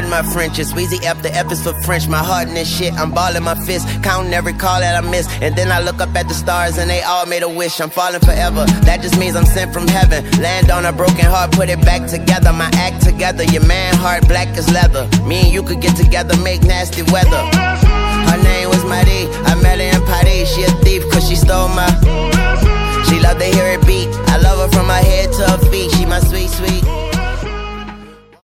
Pardon my French, it's Weezy F, the F is for French. My heart in this shit, I'm balling my fist, counting every call that I miss. And then I look up at the stars and they all made a wish. I'm falling forever, that just means I'm sent from heaven. Land on a broken heart, put it back together. My act together, your man heart black as leather. Me and you could get together, make nasty weather. Her name was Marie, I met her in Paris. She a thief,